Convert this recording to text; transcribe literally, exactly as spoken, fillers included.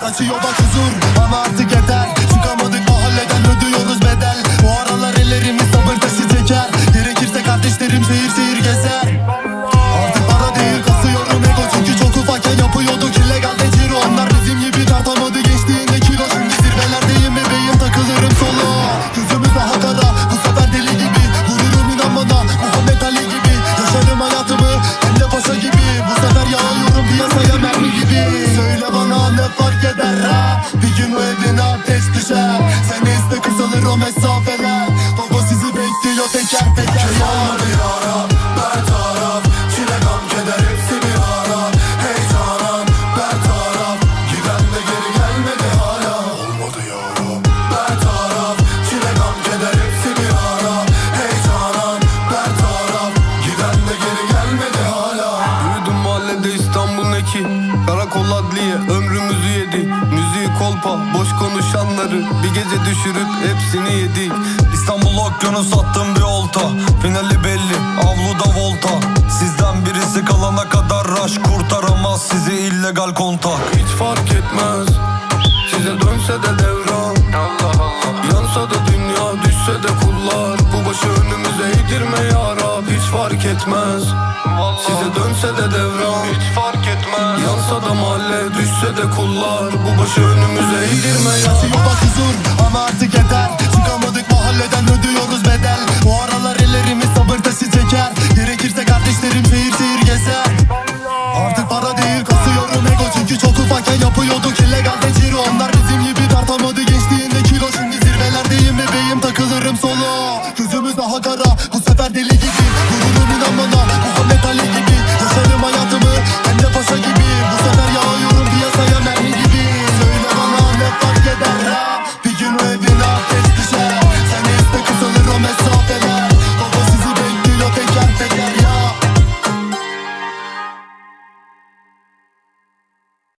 Kaçıyor bak huzur ama artık yeter. Çıkamadık mahalleden, ödüyoruz bedel. Bu aralar ellerimiz sabır taşı çeker. Gerekirse kardeşlerim şehir şehir gezer. Artık para değil kasıyorum ego, çünkü çok ufakken yapıyorduk illegalde ciro. Onlar bizim gibi tartamadı gençliğinde kilo. Şimdi zirvelerdeyim bebeğim, takılırım solo. Gözümüz daha kara, bu sefer deli gibi. Vururum inan bana, Muhammed Ali gibi. Yaşarım hayatımı hem de paşa gibi. Bu sefer yağıyorum piyasaya mermi gibi. Söyle bana ne fark eder ha? Bir gün o evine ateş düşer. Sen iste kısalır o mesafeler. Baba sizi bekliyor teker teker. Şey olmadı yara, bertaraf. Çile gam keder hepsi bir ara. Heyecanan bertaraf. Giden de geri gelmedi hala. Olmadı yara, bertaraf. Çile gam keder hepsi bir ara. Heyecanan bertaraf. Giden de geri gelmedi hala. Büyüdüm mahallede İstanbul neki. Karakol adliye ömrümüzü yedi. Müziği kolpa boş konuşanları bir gece düşürüp hepsini yedik. İstanbul okyanus attım bir olta. Finali belli avluda volta. Sizden birisi kalana kadar rush kurtaramaz sizi illegal kontak. Hiç fark etmez size dönse de devran. Allah Allah. Yansa da dünya, düşse de kullar. Bu başı önümüze eğdirme ya Rab. Hiç fark etmez size dönse de devran. Hiç fark etmez. Yansa da mahalle, düşse de kullar. Bu başı önümüze eğdirme ya Rab. Kaçıyor bak huzur ama artık yeter. Çıkamadık mahalleden, ödüyoruz bedel. Bu aralar ellerimiz sabır taşı çeker. Gerekirse kardeşlerim şehir şehir gezer. Artık para değil kasıyorum ego, çünkü çok ufakken yapıyorduk illegalde ciro. Onlar bizim gibi tartamadı gençliğinde kilo. Şimdi zirvelerdeyim bebeğim, takılırım solo. Gözümüz daha kara, bu sefer deli gibi.